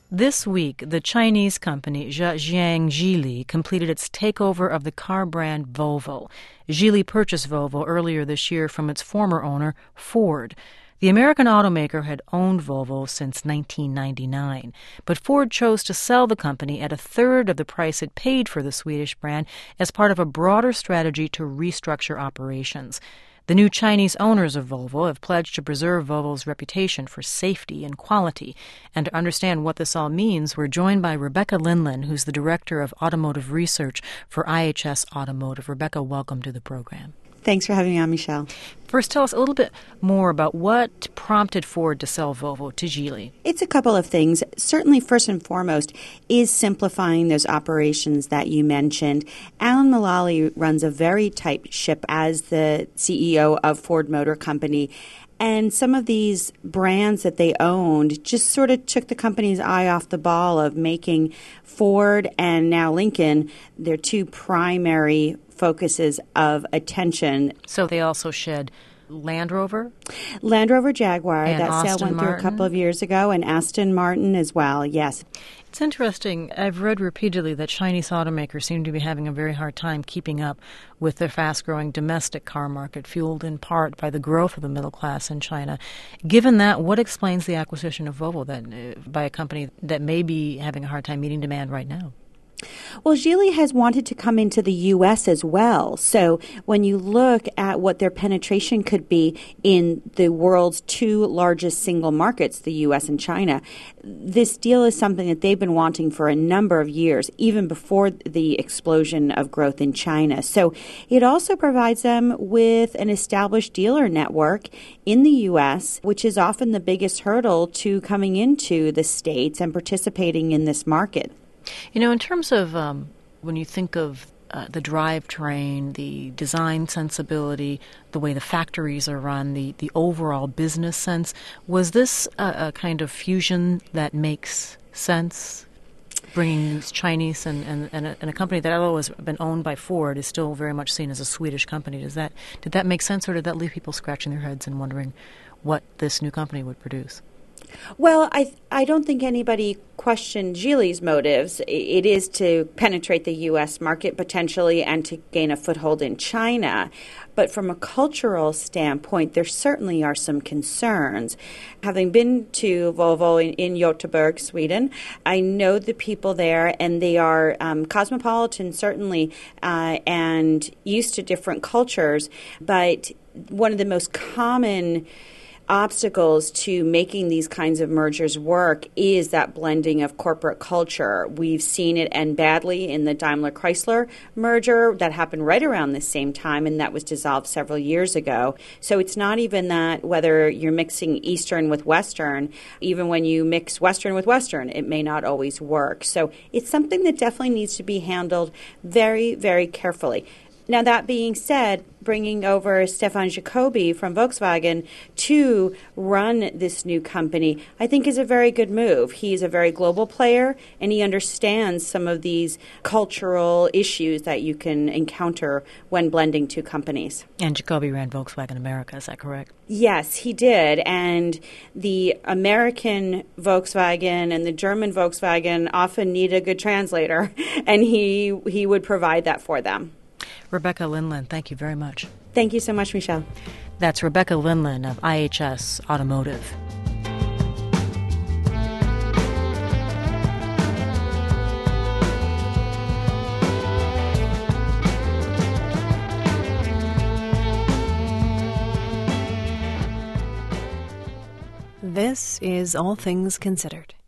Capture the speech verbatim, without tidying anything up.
This week, the Chinese company Zhejiang Geely completed its takeover of the car brand Volvo. Geely purchased Volvo earlier this year from its former owner, Ford. The American automaker had owned Volvo since nineteen ninety-nine, but Ford chose to sell the company at a third of the price it paid for the Swedish brand as part of a broader strategy to restructure operations. The new Chinese owners of Volvo have pledged to preserve Volvo's reputation for safety and quality. And to understand what this all means, we're joined by Rebecca Lindland, who's the Director of Automotive Research for I H S Automotive. Rebecca, welcome to the program. Thanks for having me on, Michelle. First, tell us a little bit more about what prompted Ford to sell Volvo to Geely. It's a couple of things. Certainly, first and foremost, is simplifying those operations that you mentioned. Alan Mulally runs a very tight ship as the C E O of Ford Motor Company. And some of these brands that they owned just sort of took the company's eye off the ball of making Ford and now Lincoln their two primary focuses of attention. So they also shed Land Rover? Land Rover Jaguar. And that Aston sale went Martin. through a couple of years ago, and Aston Martin as well, yes. It's interesting. I've read repeatedly that Chinese automakers seem to be having a very hard time keeping up with their fast-growing domestic car market, fueled in part by the growth of the middle class in China. Given that, what explains the acquisition of Volvo then, uh, by a company that may be having a hard time meeting demand right now? Well, Geely has wanted to come into the U S as well. So when you look at what their penetration could be in the world's two largest single markets, the U S and China, this deal is something that they've been wanting for a number of years, even before the explosion of growth in China. So it also provides them with an established dealer network in the U S, which is often the biggest hurdle to coming into the States and participating in this market. You know, in terms of um, when you think of uh, the drivetrain, the design sensibility, the way the factories are run, the, the overall business sense, was this a, a kind of fusion that makes sense? Bringing Chinese and, and, and, a, and a company that although has been owned by Ford is still very much seen as a Swedish company. Does that did that make sense, or did that leave people scratching their heads and wondering what this new company would produce? Well, I I don't think anybody questioned Geely's motives. It is to penetrate the U S market potentially and to gain a foothold in China. But from a cultural standpoint, there certainly are some concerns. Having been to Volvo in, in Göteborg, Sweden, I know the people there, and they are um, cosmopolitan, certainly, uh, and used to different cultures. But one of the most common obstacles to making these kinds of mergers work is that blending of corporate culture. We've seen it end badly in the Daimler-Chrysler merger that happened right around the same time, and that was dissolved several years ago. So it's not even that whether you're mixing Eastern with Western, even when you mix Western with Western, it may not always work. So it's something that definitely needs to be handled very, very carefully. Now, that being said, bringing over Stefan Jacobi from Volkswagen to run this new company, I think is a very good move. He's a very global player, and he understands some of these cultural issues that you can encounter when blending two companies. And Jacobi ran Volkswagen America, is that correct? Yes, he did. And the American Volkswagen and the German Volkswagen often need a good translator, and he he would provide that for them. Rebecca Lindland, thank you very much. Thank you so much, Michelle. That's Rebecca Lindland of I H S Automotive. This is All Things Considered.